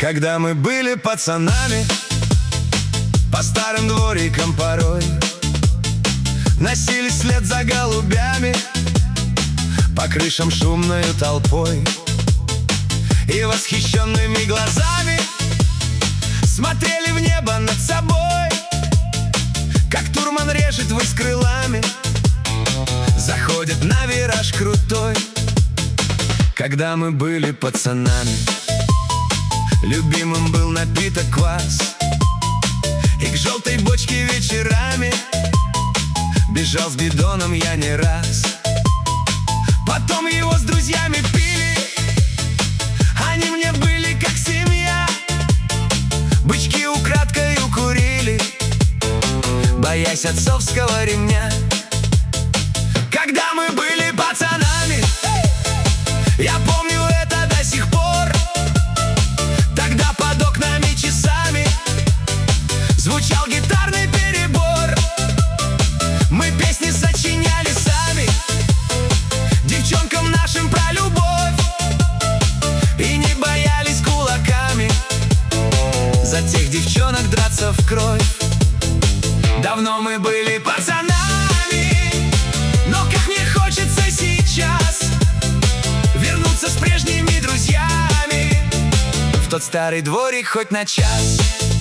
Когда мы были пацанами, по старым дворикам порой носились вслед за голубями, по крышам шумною толпой. И восхищенными глазами смотрели в небо над собой, как турман режет ввысь крылами, заходит на вираж крутой. Когда мы были пацанами, любимым был напиток квас, и к желтой бочке вечерами бежал с бидоном я не раз. Потом его с друзьями пили, они мне были как семья. Бычки украдкою курили, боясь отцовского ремня. Когда мы были пацанами, я помню это до сих пор. Тогда под окнами часами звучал гитарный перебор. Мы песни сочиняли сами девчонкам нашим про любовь, и не боялись кулаками за тех девчонок драться в кровь. Давно мы были пацанами, но как мне хочется сейчас вернуться с прежними друзьями в тот старый дворик хоть на час.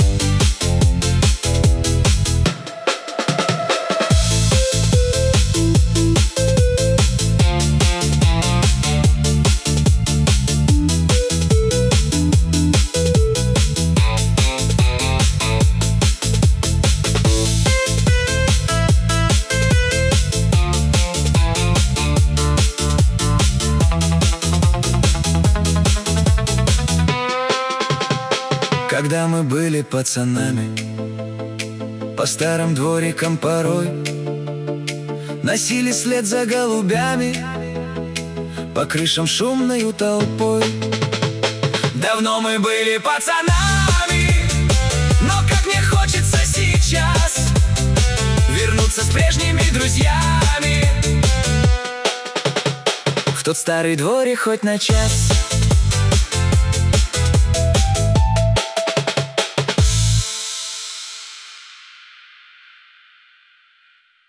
Когда мы были пацанами, по старым дворикам порой носились вслед за голубями, по крышам шумною толпой. Давно мы были пацанами, но как мне хочется сейчас вернуться с прежними друзьями в тот старый дворик хоть на час.